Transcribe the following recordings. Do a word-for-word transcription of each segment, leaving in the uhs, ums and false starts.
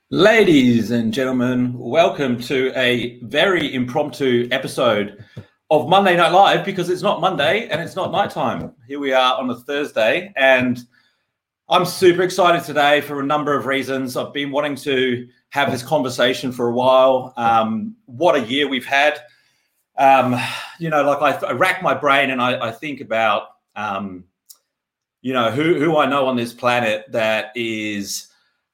Ladies and gentlemen, welcome to a very impromptu episode of Monday Night Live, because it's not Monday and it's not nighttime. Here we are on a Thursday, and I'm super excited today for a number of reasons. I've been wanting to have this conversation for a while. Um, what a year we've had. Um, you know, like I, I rack my brain and I, I think about, um, you know, who, who I know on this planet that is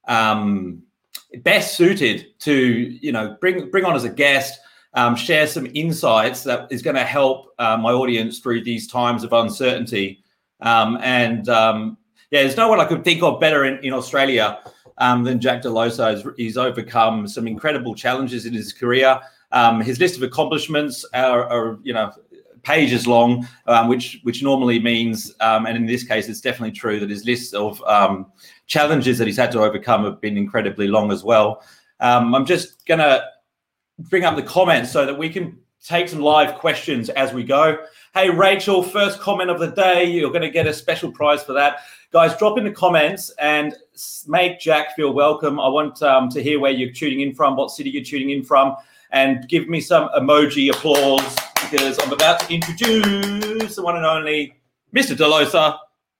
um, best suited to, you know, bring bring on as a guest, um, share some insights that is going to help uh, my audience through these times of uncertainty. Um, and um, yeah, there's no one I could think of better in, in Australia um, than Jack Delosa. He's, he's overcome some incredible challenges in his career. Um, his list of accomplishments are, are you know, pages long, um, which which normally means, um, and in this case, it's definitely true that his list of um, challenges that he's had to overcome have been incredibly long as well. Um, I'm just going to bring up the comments so that we can take some live questions as we go. Hey, Rachel, first comment of the day. You're going to get a special prize for that. Guys, drop in the comments and make Jack feel welcome. I want um, to hear where you're tuning in from, what city you're tuning in from, and give me some emoji applause, because I'm about to introduce the one and only Mister Delosa.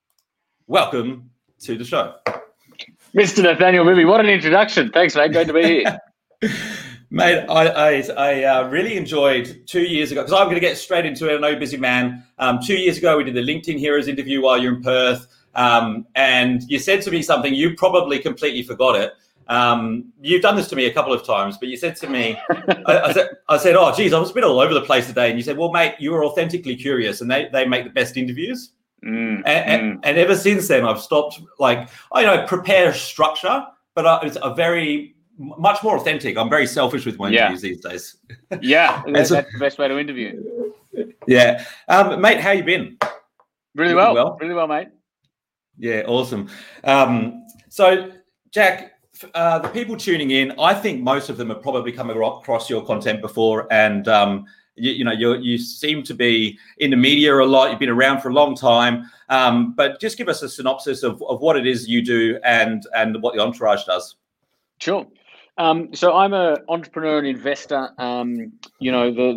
Welcome to the show. Mister Nathaniel Bibby, what an introduction. Thanks, mate. Great to be here. Mate, I I, I uh, really enjoyed two years ago, because I'm going to get straight into it. I know you're a busy man. Um, two years ago, we did the LinkedIn Heroes interview while you're in Perth, um, and you said to me something, you probably completely forgot it. Um, you've done this to me a couple of times, but you said to me, I, I, said, I said, oh, geez, I was a bit all over the place today. And you said, well, mate, you were authentically curious, and they, they make the best interviews. Mm, and, mm. and, and ever since then, I've stopped, like, I know, prepare structure, but I, it's a very, much more authentic. I'm very selfish with my yeah. interviews these days. Yeah, that's, so, that's the best way to interview. Yeah. Um, mate, how you been? Really well, well, really well, mate. Yeah, awesome. Um, so, Jack, Uh, the people tuning in, I think most of them have probably come across your content before, and um, you, you know you you seem to be in the media a lot. You've been around for a long time, um, but just give us a synopsis of, of what it is you do and and what the Entourage does. Sure. Um, so I'm an entrepreneur and investor. Um, you know, the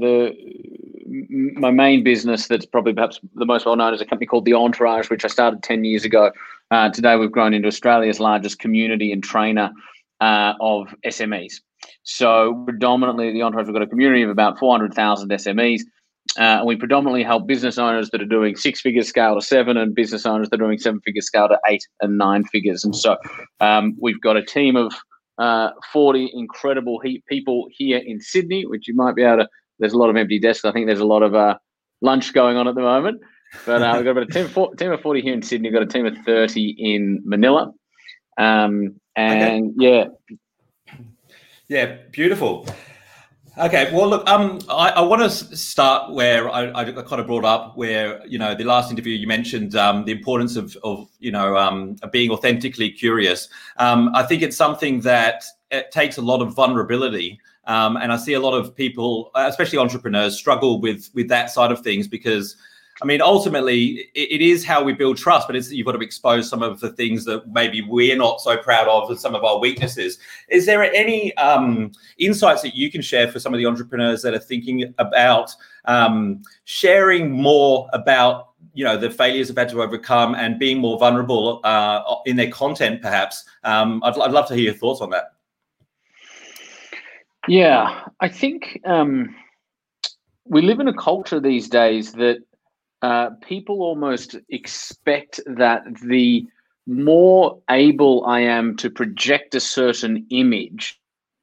the my main business that's probably perhaps the most well known is a company called the Entourage, which I started ten years ago. Uh, today, we've grown into Australia's largest community and trainer uh, of S M Es. So predominantly, the Entourage, we've got a community of about four hundred thousand S M Es. Uh, and we predominantly help business owners that are doing six figures scale to seven, and business owners that are doing seven figures scale to eight and nine figures. And so um, we've got a team of uh, forty incredible he- people here in Sydney, which you might be able to, there's a lot of empty desks. I think there's a lot of uh, lunch going on at the moment. But uh, we've got about a team, four, team of forty here in Sydney. We've got a team of thirty in Manila. Um, and okay. yeah. Yeah, beautiful. Okay, well, look, um, I, I want to start where I, I kind of brought up where, you know, the last interview you mentioned um, the importance of, of you know, um, being authentically curious. Um, I think it's something that it takes a lot of vulnerability. Um, and I see a lot of people, especially entrepreneurs, struggle with with that side of things because, I mean, ultimately, it, it is how we build trust, but it's, you've got to expose some of the things that maybe we're not so proud of and some of our weaknesses. Is there any um, insights that you can share for some of the entrepreneurs that are thinking about um, sharing more about, you know, the failures they've had to overcome and being more vulnerable uh, in their content, perhaps? Um, I'd, I'd love to hear your thoughts on that. Yeah, I think um, we live in a culture these days that Uh, people almost expect that the more able I am to project a certain image,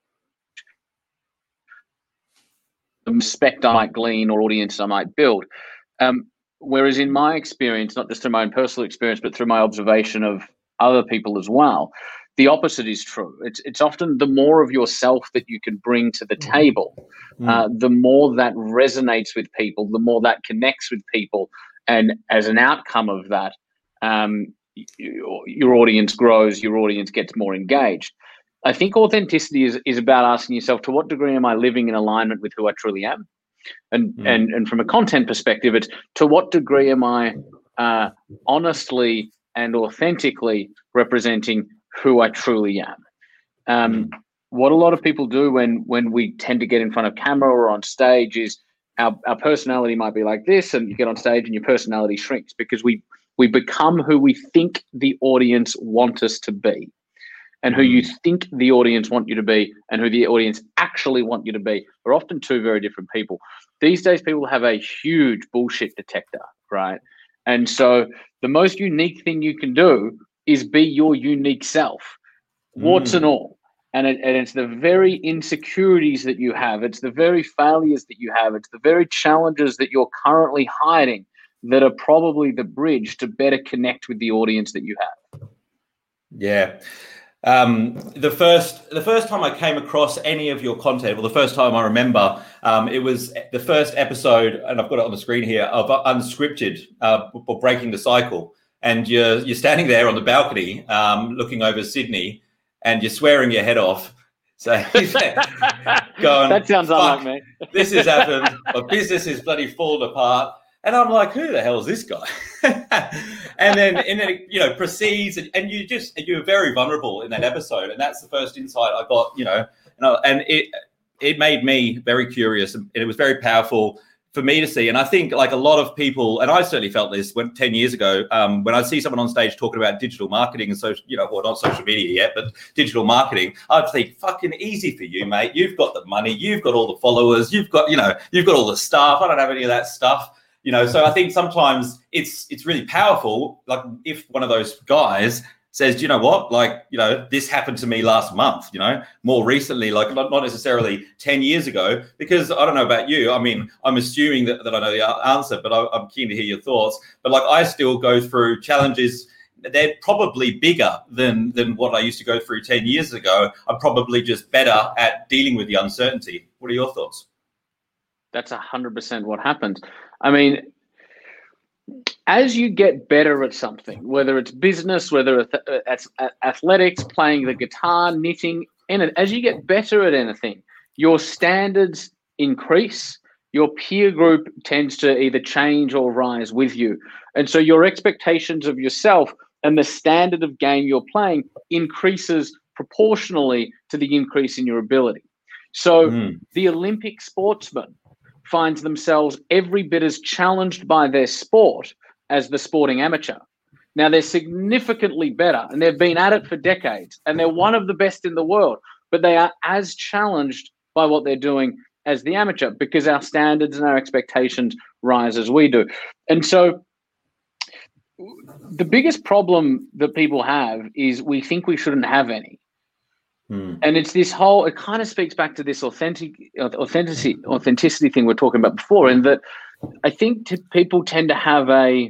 the respect I might glean or audience I might build. Um, whereas in my experience, not just through my own personal experience, but through my observation of other people as well, the opposite is true. It's it's often the more of yourself that you can bring to the table, mm. uh, the more that resonates with people, the more that connects with people. And as an outcome of that, um, your, your audience grows, your audience gets more engaged. I think authenticity is, is about asking yourself, to what degree am I living in alignment with who I truly am? And mm. and and from a content perspective, it's to what degree am I uh, honestly and authentically representing who I truly am? Um, mm. What a lot of people do when when we tend to get in front of camera or on stage is our, our personality might be like this, and you get on stage and your personality shrinks because we we become who we think the audience want us to be, and who mm. you think the audience want you to be, and who the audience actually want you to be are often two very different people. These days, people have a huge bullshit detector, right? And so the most unique thing you can do is be your unique self, warts mm. and all. And, it, and it's the very insecurities that you have. It's the very failures that you have. It's the very challenges that you're currently hiding that are probably the bridge to better connect with the audience that you have. Yeah. Um, the first the first time I came across any of your content, well, the first time I remember, um, it was the first episode, and I've got it on the screen here, of Unscripted, uh, for Breaking the Cycle. And you're, you're standing there on the balcony um, looking over Sydney, and you're swearing your head off. So going, that sounds unlike me. This has happened. My business is bloody falling apart. And I'm like, who the hell is this guy? and then, and then, you know, proceeds, and, and you just, you're very vulnerable in that episode. And that's the first insight I got, you know, you know, and it, it made me very curious, and it was very powerful for me to see. And I think like a lot of people, and I certainly felt this when ten years ago, um, when I see someone on stage talking about digital marketing and social, you know, well, not social media yet, but digital marketing, I'd think, fucking easy for you, mate. You've got the money, you've got all the followers, you've got, you know, you've got all the staff. I don't have any of that stuff, you know? So I think sometimes it's, it's really powerful. Like if one of those guys says, do you know what, like, you know, this happened to me last month, you know, more recently, like not, not necessarily ten years ago, because I don't know about you. I mean, I'm assuming that, that I know the answer, but I, I'm keen to hear your thoughts. But like, I still go through challenges. They're probably bigger than, than what I used to go through ten years ago. I'm probably just better at dealing with the uncertainty. What are your thoughts? That's one hundred percent what happens. I mean, as you get better at something, whether it's business, whether it's athletics, playing the guitar, knitting, and as you get better at anything, your standards increase. Your peer group tends to either change or rise with you. And so your expectations of yourself and the standard of game you're playing increases proportionally to the increase in your ability. So mm. the Olympic sportsman finds themselves every bit as challenged by their sport as the sporting amateur. Now, they're significantly better, and they've been at it for decades, and they're one of the best in the world, but they are as challenged by what they're doing as the amateur because our standards and our expectations rise as we do. And so the biggest problem that people have is we think we shouldn't have any. Hmm. And it's this whole, it kind of speaks back to this authentic, authenticity, authenticity thing we're talking about before, in that I think t- people tend to have a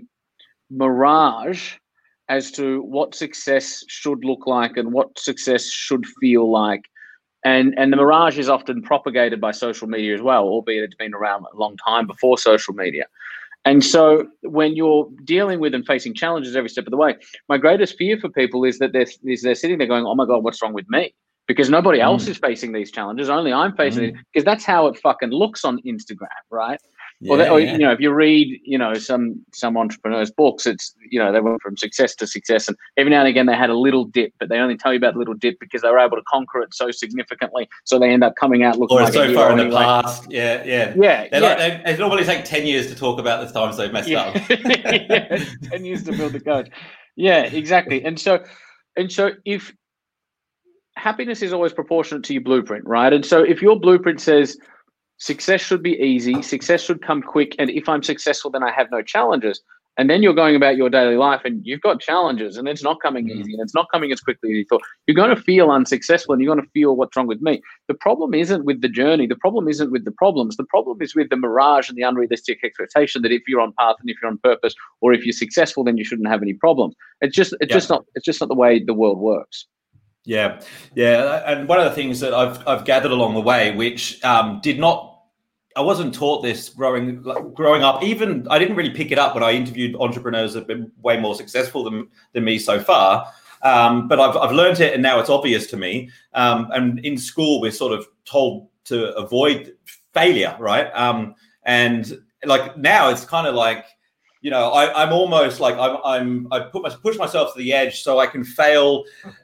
mirage as to what success should look like and what success should feel like. And and the mirage is often propagated by social media as well, albeit it's been around a long time before social media. And so when you're dealing with and facing challenges every step of the way, my greatest fear for people is that they're, is they're sitting there going, oh my God, what's wrong with me? Because nobody else mm. is facing these challenges. Only I'm facing mm. it, because that's how it fucking looks on Instagram, right? Yeah, or, that, or yeah. you know, if you read, you know, some some entrepreneurs' books, it's, you know, they went from success to success, and every now and again they had a little dip, but they only tell you about the little dip because they were able to conquer it so significantly, so they end up coming out looking or like so a far in the anyway. past. Yeah, yeah, yeah. They yeah. like, they, it normally take ten years to talk about the times they've messed yeah. up. yeah, ten years to build the coach. Yeah, exactly. And so, and so if happiness is always proportionate to your blueprint, right? And so if your blueprint says success should be easy, success should come quick, and if I'm successful, then I have no challenges, and then you're going about your daily life and you've got challenges and it's not coming mm. easy and it's not coming as quickly as you thought, you're going to feel unsuccessful and you're going to feel what's wrong with me. The problem isn't with the journey. The problem isn't with the problems. The problem is with the mirage and the unrealistic expectation that if you're on path and if you're on purpose, or if you're successful, then you shouldn't have any problems. It's just, it's yeah. just not, it's just not the way the world works. Yeah, yeah, and one of the things that I've I've gathered along the way, which um, did not, I wasn't taught this growing like, growing up. Even I didn't really pick it up when I interviewed entrepreneurs that have been way more successful than than me so far. Um, but I've I've learned it, and now it's obvious to me. Um, and in school, we're sort of told to avoid failure, right? Um, and like now, it's kind of like, you know, I, I'm almost like I'm I'm I put my, push myself to the edge so I can fail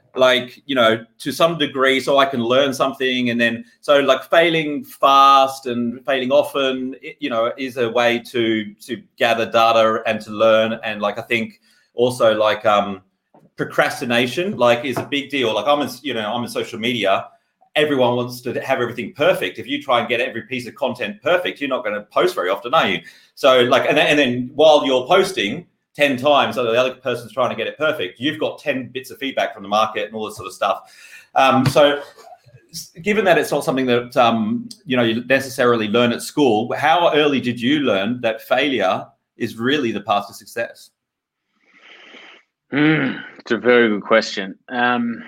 like, you know, to some degree, so I can learn something. And then, so like failing fast and failing often, it, you know, is a way to, to gather data and to learn. And like, I think also like um, procrastination, like is a big deal. Like I'm, in, you know, I'm in social media. Everyone wants to have everything perfect. If you try and get every piece of content perfect, you're not going to post very often, are you? So like, and then, and then while you're posting ten times, so the other person's trying to get it perfect, you've got ten bits of feedback from the market and all this sort of stuff. Um, so given that it's not something that, um, you know, you necessarily learn at school, how early did you learn that failure is really the path to success? Mm, it's a very good question. Um,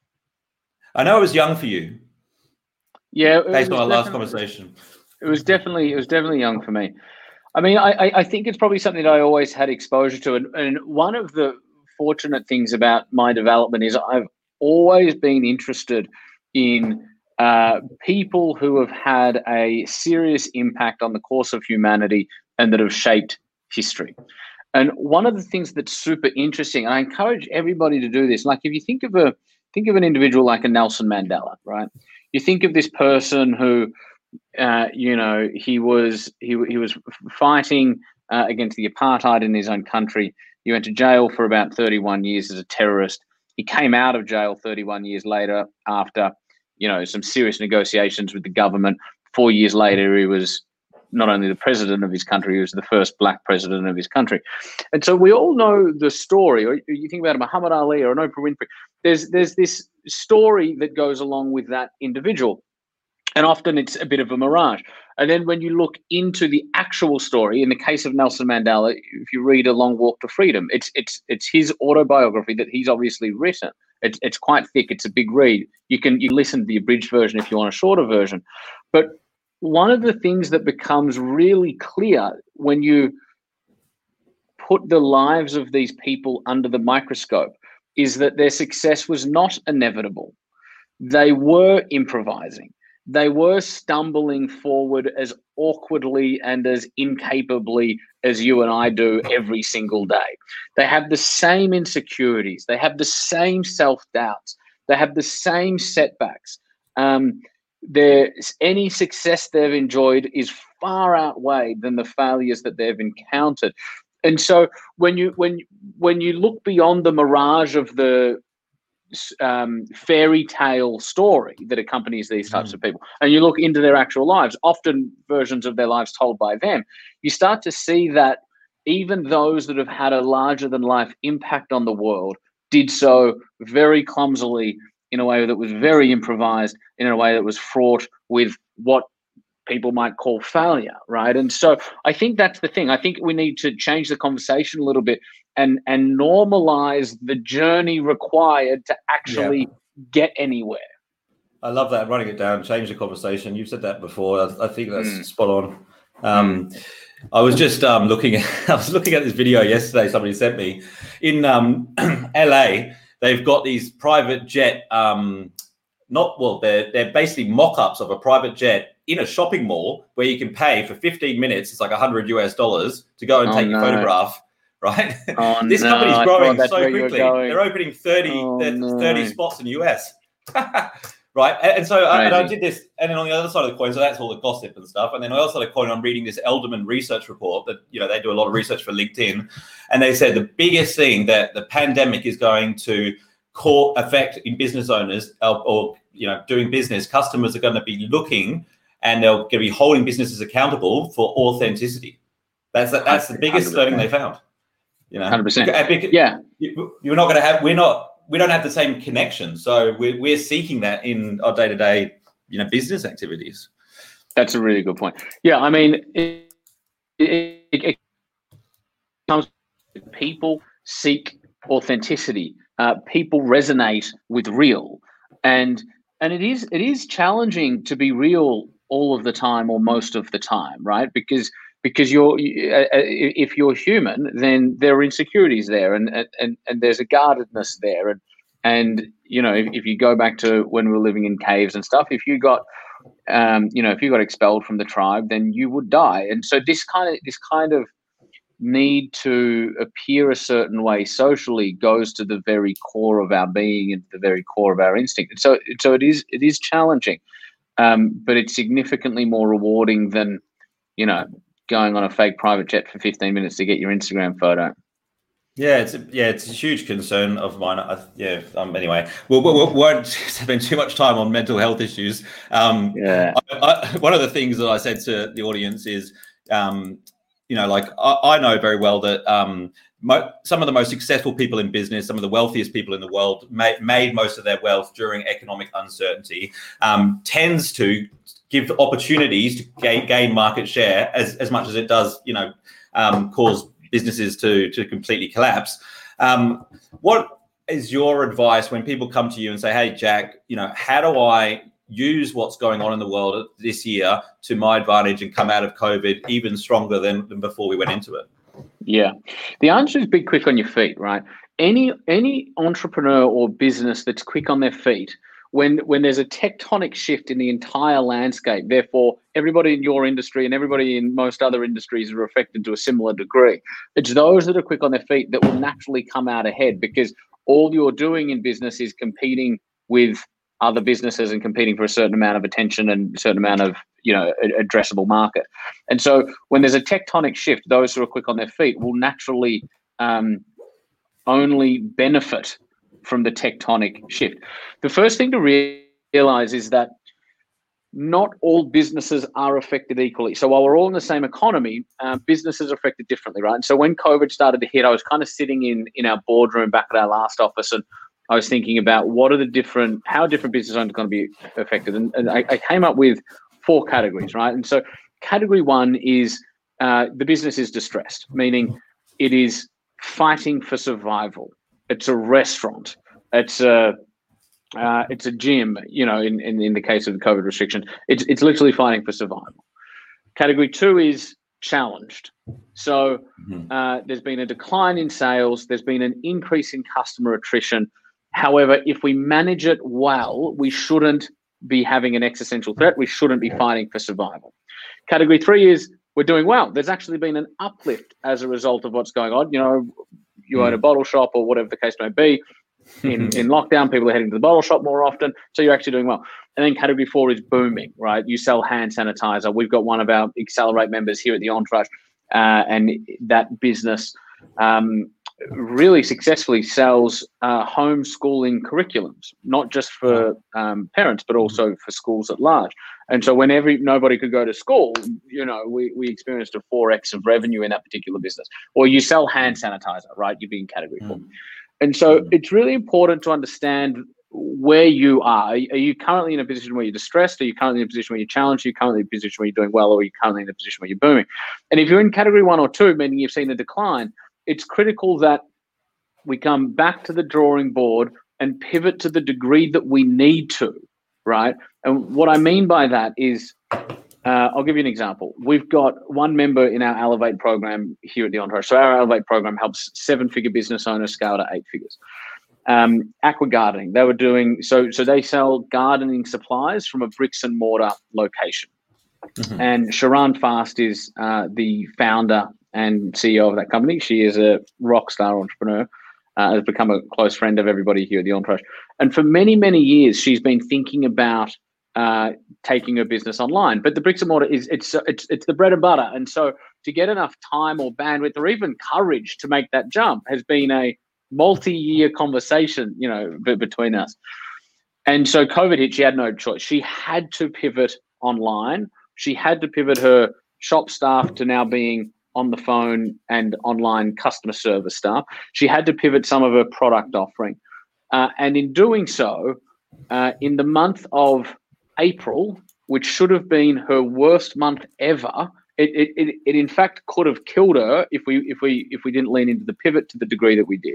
I know it was young for you. Yeah, based on our last conversation. It was definitely it was definitely young for me. I mean, I I think it's probably something that I always had exposure to, and, and one of the fortunate things about my development is I've always been interested in uh, people who have had a serious impact on the course of humanity and that have shaped history. And one of the things that's super interesting, and I encourage everybody to do this, like if you think of a think of an individual like a Nelson Mandela, right? You think of this person who, uh, you know, he was he he was fighting uh, against the apartheid in his own country. He went to jail for about thirty-one years as a terrorist. He came out of jail thirty-one years later after, you know, some serious negotiations with the government. Four years later, he was not only the president of his country, he was the first black president of his country. And so we all know the story, or you think about Muhammad Ali or an Oprah Winfrey, there's, there's this story that goes along with that individual. And often it's a bit of a mirage. And then when you look into the actual story, in the case of Nelson Mandela, if you read A Long Walk to Freedom, it's it's it's his autobiography that he's obviously written. It's it's quite thick. It's a big read. You can you listen to the abridged version if you want a shorter version. But one of the things that becomes really clear when you put the lives of these people under the microscope is that their success was not inevitable. They were improvising. They were stumbling forward as awkwardly and as incapably as you and I do every single day. They have the same insecurities. They have the same self-doubts. They have the same setbacks. Um, Their any success they've enjoyed is far outweighed than the failures that they've encountered. And so when you when when you look beyond the mirage of the um, fairy tale story that accompanies these types mm. of people, and you look into their actual lives, often versions of their lives told by them, you start to see that even those that have had a larger than life impact on the world did so very clumsily, in a way that was very improvised, in a way that was fraught with what people might call failure, right? And so I think that's the thing. I think we need to change the conversation a little bit and and normalize the journey required to actually yeah. get anywhere. I love that, writing it down, change the conversation. You've said that before. I, I think that's mm. spot on. Um, mm. I was just um, looking at, I was looking at this video yesterday somebody sent me. In um, L A, they've got these private jet, um, not, well, they're, they're basically mock-ups of a private jet in a shopping mall where you can pay for fifteen minutes, it's like one hundred US dollars, to go and oh, take no. your photograph, right? Oh, this no. company's growing so quickly. Going. They're opening thirty, oh, no. thirty spots in the U S. Right, and, and so I, and I did this, and then on the other side of the coin, so that's all the gossip and stuff. And then on the other side of the coin, I'm reading this Elderman research report that, you know, they do a lot of research for LinkedIn, and they said the biggest thing that the pandemic is going to core effect in business owners or, or you know doing business, customers are going to be looking and they're going to be holding businesses accountable for authenticity. That's the, that's the biggest learning they found. You know, one hundred percent. Because, yeah, you, you're not going to have. We're not. We don't have the same connection, so we're we're seeking that in our day to day, you know, business activities. That's a really good point. Yeah, I mean, it, it, it comes. People seek authenticity. Uh, people resonate with real, and and it is it is challenging to be real all of the time or most of the time, right? Because because you're uh, if you're human, then there are insecurities there, and and and there's a guardedness there, and and you know if, if you go back to when we were living in caves and stuff, if you got um, you know if you got expelled from the tribe, then you would die, and so this kind of this kind of need to appear a certain way socially goes to the very core of our being and the very core of our instinct. And so, so it is it is challenging, um, but it's significantly more rewarding than, you know, going on a fake private jet for fifteen minutes to get your Instagram photo. Yeah, it's a, yeah, it's a huge concern of mine. I, yeah. Um. Anyway, we'll, we we'll, won't spend too much time on mental health issues. Um. Yeah. I, I, one of the things that I said to the audience is, um, you know, like I, I know very well that um, mo- some of the most successful people in business, some of the wealthiest people in the world, ma- made most of their wealth during economic uncertainty. Um, tends to give opportunities to gain, gain market share as as much as it does, you know, um, cause businesses to to completely collapse. Um, what is your advice when people come to you and say, "Hey, Jack, you know, how do I use what's going on in the world this year to my advantage and come out of COVID even stronger than, than before we went into it?" Yeah, the answer is be quick on your feet, right? Any any entrepreneur or business that's quick on their feet, when when there's a tectonic shift in the entire landscape, therefore everybody in your industry and everybody in most other industries are affected to a similar degree. It's those that are quick on their feet that will naturally come out ahead, because all you're doing in business is competing with other businesses and competing for a certain amount of attention and a certain amount of, you know, addressable market. And so when there's a tectonic shift, those who are quick on their feet will naturally um, only benefit from the tectonic shift. The first thing to re- realize is that not all businesses are affected equally. So while we're all in the same economy, uh, businesses are affected differently, right? And so when COVID started to hit, I was kind of sitting in, in our boardroom back at our last office, and I was thinking about what are the different, how different business owners are going to be affected. And, and I, I came up with four categories, right? And so category one is uh, the business is distressed, meaning it is fighting for survival. It's a restaurant. It's a uh, it's a gym. You know, in, in in the case of the COVID restriction, it's it's literally fighting for survival. Category two is challenged. So uh, there's been a decline in sales. There's been an increase in customer attrition. However, if we manage it well, we shouldn't be having an existential threat. We shouldn't be fighting for survival. Category three is we're doing well. There's actually been an uplift as a result of what's going on. You know, you own a bottle shop or whatever the case may be. In, in lockdown, people are heading to the bottle shop more often, so you're actually doing well. And then category four is booming, right? You sell hand sanitizer. We've got one of our Accelerate members here at the Entourage, uh, and that business um, really successfully sells uh, homeschooling curriculums, not just for um, parents, but also for schools at large. And so when every, nobody could go to school, you know, we, we experienced a four X of revenue in that particular business. Or you sell hand sanitizer, right? You'd be in category four. Mm. And so it's really important to understand where you are. Are you currently in a position where you're distressed? Are you currently in a position where you're challenged? Are you currently in a position where you're doing well? Or are you currently in a position where you're booming? And if you're in category one or two, meaning you've seen a decline, it's critical that we come back to the drawing board and pivot to the degree that we need to, right? And what I mean by that is, uh, I'll give you an example. We've got one member in our Elevate program here at the Entourage. So our Elevate program helps seven-figure business owners scale to eight figures. Um, aqua gardening, they were doing, so so they sell gardening supplies from a bricks and mortar location. Mm-hmm. And Sharon Fast is uh, the founder and C E O of that company. She is a rock star entrepreneur, uh, has become a close friend of everybody here at the Entourage. And for many, many years, she's been thinking about uh, taking her business online. But the bricks and mortar is it's it's it's the bread and butter. And so to get enough time or bandwidth or even courage to make that jump has been a multi-year conversation, you know, b- between us. And so COVID hit, she had no choice. She had to pivot online. She had to pivot her shop staff to now being on the phone and online customer service staff. She had to pivot some of her product offering. Uh, and in doing so, uh, in the month of April, which should have been her worst month ever, it, it, it, it in fact could have killed her if we if we if we didn't lean into the pivot to the degree that we did.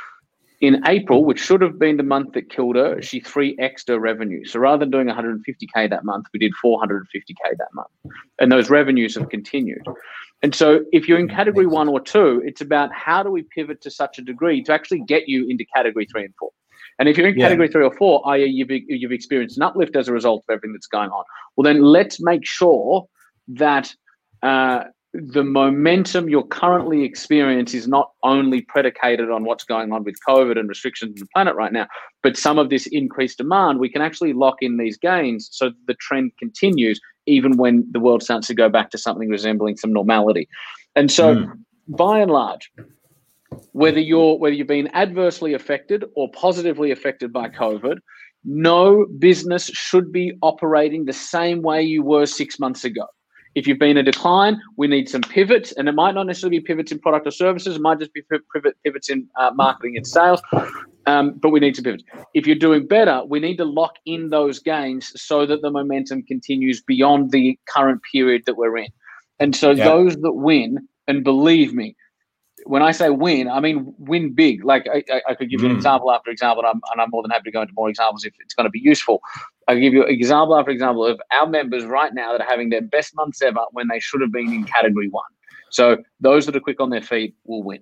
In April, which should have been the month that killed her, she three X'd her revenue. So rather than doing one hundred fifty K that month, we did four hundred fifty K that month. And those revenues have continued. And so if you're in category one or two, it's about how do we pivot to such a degree to actually get you into category three and four. And if you're in category yeah. three or four, that is you've, you've experienced an uplift as a result of everything that's going on, well, then let's make sure that uh, the momentum you're currently experiencing is not only predicated on what's going on with COVID and restrictions on the planet right now, but some of this increased demand, we can actually lock in these gains so the trend continues even when the world starts to go back to something resembling some normality. And so mm. by and large, whether you're whether you've been adversely affected or positively affected by COVID, no business should be operating the same way you were six months ago. If you've been a decline, we need some pivots, and it might not necessarily be pivots in product or services. It might just be pivot, pivots in uh, marketing and sales, um, but we need to pivot. If you're doing better, we need to lock in those gains so that the momentum continues beyond the current period that we're in. And so yeah. those that win, and believe me, when I say win, I mean win big. Like I, I could give you mm. an example after example, and I'm, and I'm more than happy to go into more examples if it's going to be useful. I can give you example after example of our members right now that are having their best months ever when they should have been in category one. So those that are quick on their feet will win.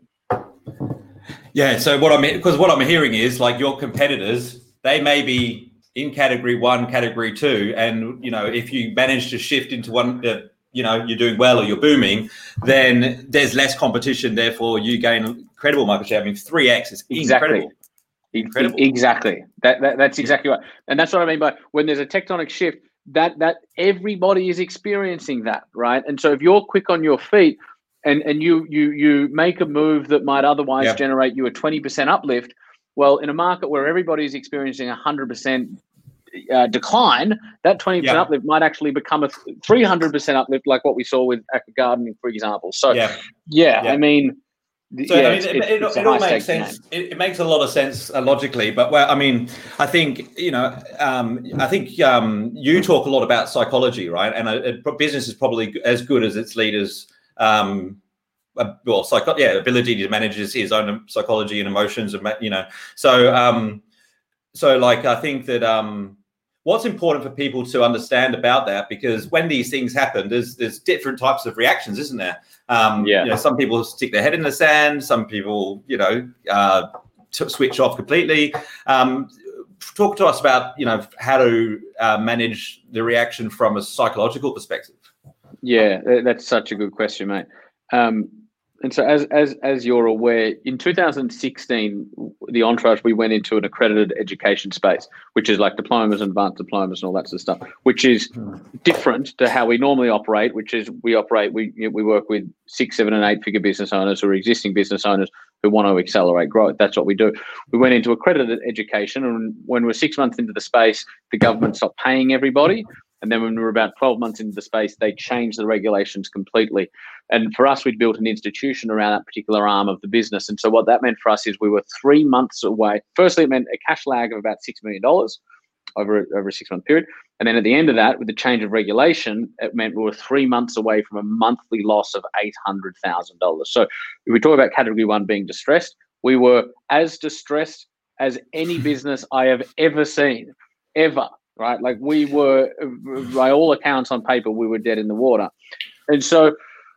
Yeah. So what I'm because what I'm hearing is like your competitors, they may be in category one, category two, and you know if you manage to shift into one. Uh, you know, you're doing well or you're booming, then there's less competition. Therefore, you gain incredible market share. I mean, three X is exactly. incredible. Incredible. Exactly. That, that That's exactly right. And that's what I mean by when there's a tectonic shift, that that everybody is experiencing that, right? And so if you're quick on your feet and, and you you you make a move that might otherwise yep. generate you a twenty percent uplift, well, in a market where everybody is experiencing one hundred percent Uh, decline, that twenty percent yeah. uplift might actually become a three hundred percent uplift, like what we saw with Aqua Gardening, for example. So, yeah, yeah, yeah. I mean, so, yeah, I mean, it, it, it, it all makes sense. It, it makes a lot of sense uh, logically, but well, I mean, I think you know, um, I think um, you talk a lot about psychology, right? And a, a business is probably as good as its leaders. Um, well, psycho- yeah, ability to manage his own psychology and emotions, and you know, so um, so like I think that. Um, What's important for people to understand about that, because when these things happen, there's there's different types of reactions, isn't there? Um, yeah. You know, some people stick their head in the sand. Some people, you know, uh, t- switch off completely. Um, talk to us about, you know, how to uh, manage the reaction from a psychological perspective. Yeah, that's such a good question, mate. Um, And so as as as you're aware, in two thousand sixteen, the Entourage, we went into an accredited education space, which is like diplomas and advanced diplomas and all that sort of stuff, which is different to how we normally operate, which is we operate, we you know, we work with six, seven and eight figure business owners or existing business owners who want to accelerate growth. That's what we do. We went into accredited education, and when we're six months into the space, the government stopped paying everybody. And then when we were about twelve months into the space, they changed the regulations completely. And for us, we'd built an institution around that particular arm of the business. And so what that meant for us is we were three months away. Firstly, it meant a cash lag of about six million dollars over, a, over a six-month period. And then at the end of that, with the change of regulation, it meant we were three months away from a monthly loss of eight hundred thousand dollars. So if we talk about category one being distressed, we were as distressed as any business I have ever seen, ever. Right, like we were, by all accounts on paper, we were dead in the water. And so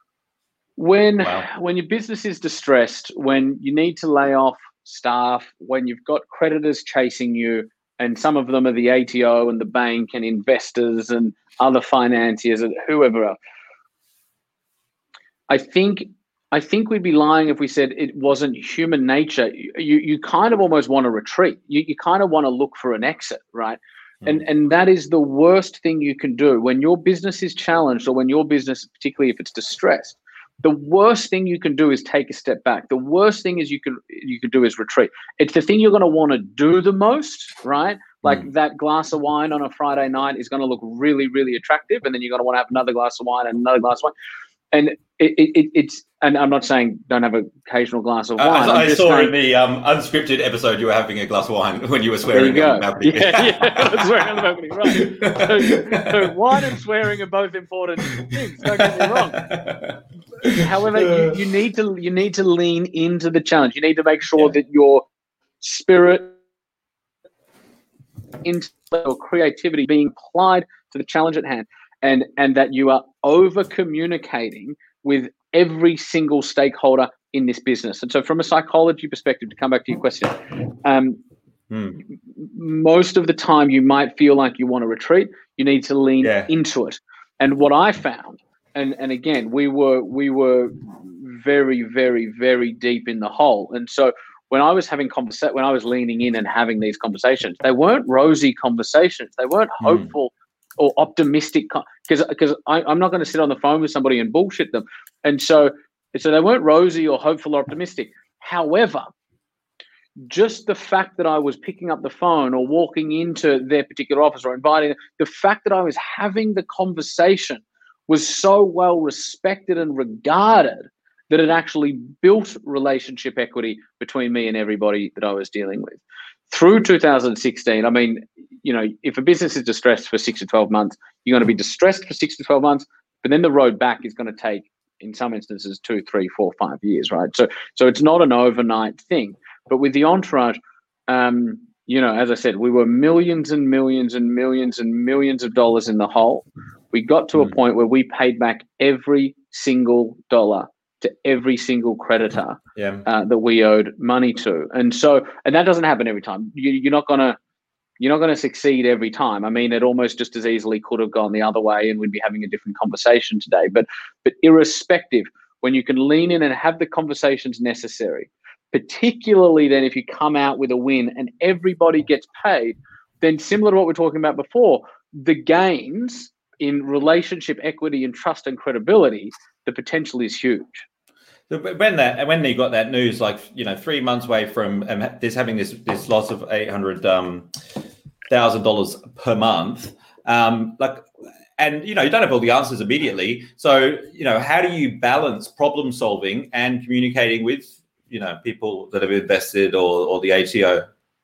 when wow. when your business is distressed, when you need to lay off staff, when you've got creditors chasing you, and some of them are the A T O and the bank and investors and other financiers and whoever else, I think I think we'd be lying if we said it wasn't human nature. You you kind of almost want to retreat. You you kind of want to look for an exit, right? And and that is the worst thing you can do when your business is challenged, or when your business, particularly if it's distressed. The worst thing you can do is take a step back. The worst thing is you can you can do is retreat. It's the thing you're going to want to do the most, right? Like mm. that glass of wine on a Friday night is going to look really, really attractive, and then you're going to want to have another glass of wine and another glass of wine. And it, it, it's, and I'm not saying don't have an occasional glass of wine. Uh, I, I saw saying, in the um, unscripted episode you were having a glass of wine when you were swearing. There you on go. the balcony. Yeah, yeah, I was swearing on the balcony, right. So, so wine and swearing are both important things, don't get me wrong. However, you, you need to you need to lean into the challenge. You need to make sure yeah. that your spirit, into your creativity being applied to the challenge at hand. And and that you are over communicating with every single stakeholder in this business. And so from a psychology perspective, to come back to your question, um, hmm. most of the time you might feel like you want to retreat. You need to lean yeah. into it. And what I found and and again, we were we were very, very, very deep in the hole. And so when I was having conversa- when I was leaning in and having these conversations, they weren't rosy conversations. They weren't hopeful mm. or optimistic, because because I'm not going to sit on the phone with somebody and bullshit them. And so so they weren't rosy or hopeful or optimistic. However, just the fact that I was picking up the phone or walking into their particular office or inviting them, the fact that I was having the conversation was so well respected and regarded that it actually built relationship equity between me and everybody that I was dealing with. Through two thousand sixteen, I mean, you know, if a business is distressed for six to twelve months, you're going to be distressed for six to twelve months, but then the road back is going to take, in some instances, two, three, four, five years, right? So, so it's not an overnight thing. But with the Entourage, um, you know, as I said, we were millions and millions and millions and millions of dollars in the hole. We got to mm. a point where we paid back every single dollar to every single creditor yeah. uh, that we owed money to. And so, and that doesn't happen every time. You, you're not gonna, you're not gonna succeed every time. I mean, it almost just as easily could have gone the other way, and we'd be having a different conversation today. But, but irrespective, when you can lean in and have the conversations necessary, particularly then if you come out with a win and everybody gets paid, then similar to what we're talking about before, the gains in relationship equity and trust and credibility, the potential is huge. When that when they got that news, like, you know, three months away from um, this having this this loss of eight hundred um, thousand dollars per month, um, like, and you know, you don't have all the answers immediately. So, you know, how do you balance problem solving and communicating with, you know, people that have invested or or the A T O?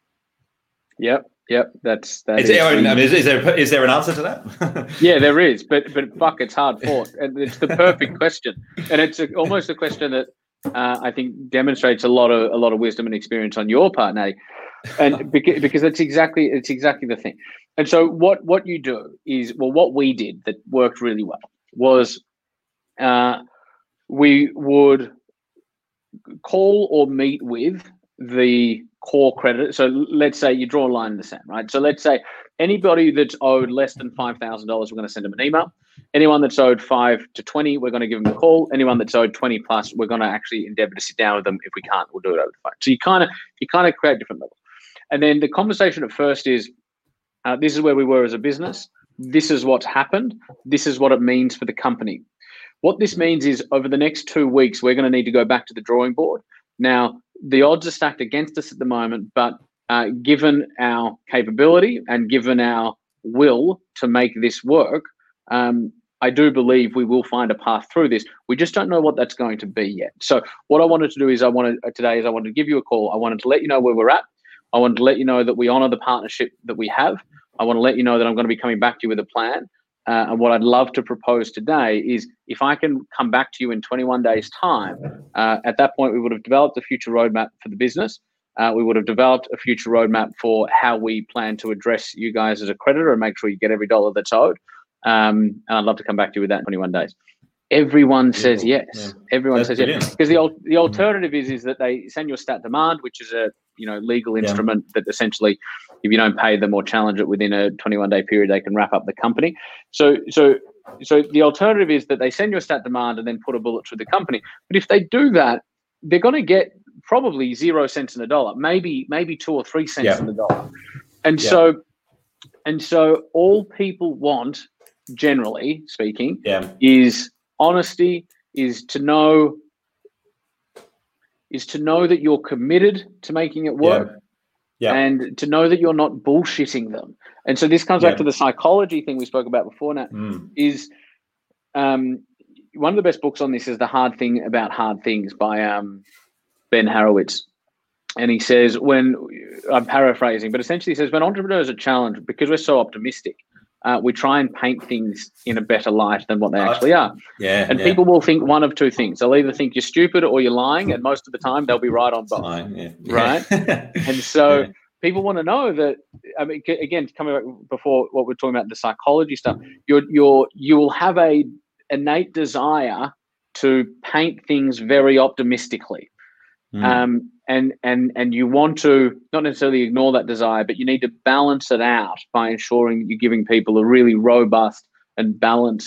Yep. Yep, that's that. Is, is, there, I mean, is, is there is there an answer to that? Yeah, there is, but but fuck, it's hard fought, and it's the perfect question, and it's a, almost a question that uh, I think demonstrates a lot of a lot of wisdom and experience on your part, Natty, and because because it's exactly it's exactly the thing. And so what what you do is, well, what we did that worked really well was uh, we would call or meet with the core creditor. So let's say you draw a line in the sand, right? So let's say anybody that's owed less than five thousand dollars, we're going to send them an email. Anyone that's owed five to twenty, we're going to give them a call. Anyone that's owed twenty plus, we're going to actually endeavor to sit down with them. If we can't, we'll do it over the phone. So you kind of you kind of create different levels. And then the conversation at first is, uh, this is where we were as a business. This is what's happened. This is what it means for the company. What this means is over the next two weeks, we're going to need to go back to the drawing board. Now, the odds are stacked against us at the moment, but uh, given our capability and given our will to make this work, um, I do believe we will find a path through this. We just don't know what that's going to be yet. So what I wanted to do is I wanted uh, today is I wanted to give you a call. I wanted to let you know where we're at. I wanted to let you know that we honor the partnership that we have. I want to let you know that I'm going to be coming back to you with a plan. Uh, and what I'd love to propose today is if I can come back to you in twenty-one days' time, uh, at that point, we would have developed a future roadmap for the business. Uh, we would have developed a future roadmap for how we plan to address you guys as a creditor and make sure you get every dollar that's owed. Um, and I'd love to come back to you with that in twenty-one days. Everyone says yes. Yeah. Everyone that's says brilliant. Yes. Because the, the alternative is, is that they send you a stat demand, which is a you know legal instrument yeah. that essentially, if you don't pay them or challenge it within a twenty-one day period, they can wrap up the company. So so so the alternative is that they send you a stat demand and then put a bullet through the company. But if they do that, they're going to get probably zero cents in the dollar, maybe maybe two or three cents yeah. in the dollar. And yeah. so and so all people want, generally speaking, yeah. is honesty, is to know is to know that you're committed to making it work. Yeah. Yeah. And to know that you're not bullshitting them. And so this comes yeah. back to the psychology thing we spoke about before now, mm. is um, one of the best books on this is The Hard Thing About Hard Things by um, Ben Horowitz. And he says, when, I'm paraphrasing, but essentially he says, when entrepreneurs are challenged, because we're so optimistic, uh, we try and paint things in a better light than what they actually are. Yeah, and yeah. people will think one of two things. They'll either think you're stupid or you're lying, and most of the time they'll be right on both. Lying, yeah. Right? And so yeah. people want to know that, I mean, again, coming back before what we're talking about, the psychology stuff, you're, you're, you will have a innate desire to paint things very optimistically. Mm. Um, and, and, and you want to not necessarily ignore that desire, but you need to balance it out by ensuring you're giving people a really robust and balanced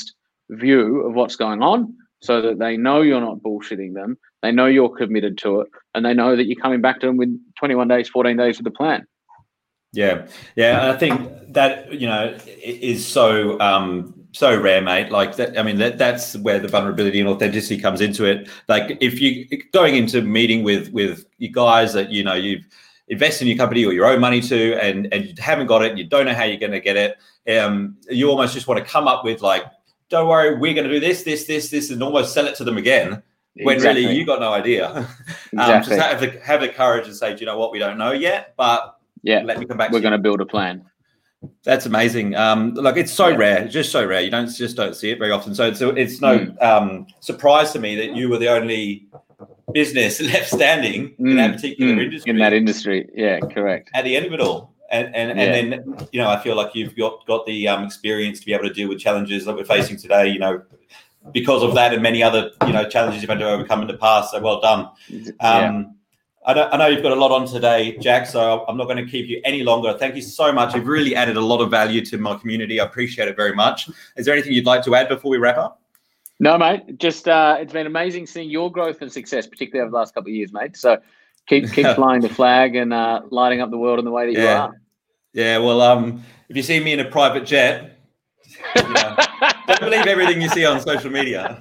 view of what's going on, so that they know you're not bullshitting them. They know you're committed to it, and they know that you're coming back to them with twenty-one days, fourteen days with the plan. Yeah, yeah, and I think that, you know, is so um, so rare, mate. Like that, I mean, that that's where the vulnerability and authenticity comes into it. Like if you going into meeting with with you guys that you know you've invested in your company or your own money to, and and you haven't got it, and you don't know how you're going to get it. Um, you almost just want to come up with like, don't worry, we're going to do this, this, this, this, and almost sell it to them again. When Exactly. really you got no idea. um, Exactly. just have the have the courage and say, do you know what, we don't know yet, but Yeah, let me come back. we're to going you. to build a plan. That's amazing. Um, like it's so Yeah. rare, it's just so rare. You don't just don't see it very often. So it's it's no Mm. um, surprise to me that you were the only business left standing in that Mm, particular mm, industry. In that industry, yeah, correct. At the end of it all, and and, Yeah. and then you know I feel like you've got got the um, experience to be able to deal with challenges that we're facing today. You know, because of that and many other you know challenges you've had to overcome in the past. So well done. yeah. Um, I know, I know you've got a lot on today, Jack, so I'm not going to keep you any longer. Thank you so much. You've really added a lot of value to my community. I appreciate it very much. Is there anything you'd like to add before we wrap up? No, mate. Just uh, it's been amazing seeing your growth and success, particularly over the last couple of years, mate. So keep keep flying the flag and uh, lighting up the world in the way that you Yeah. are. Yeah, well, um, if you see me in a private jet, you know, don't believe everything you see on social media.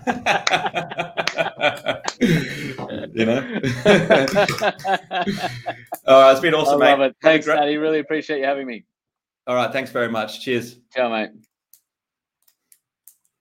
You know? All right, it's been awesome, I love mate. it. Thanks, Have a great- Daddy. Really appreciate you having me. All right, thanks very much. Cheers. Ciao, mate.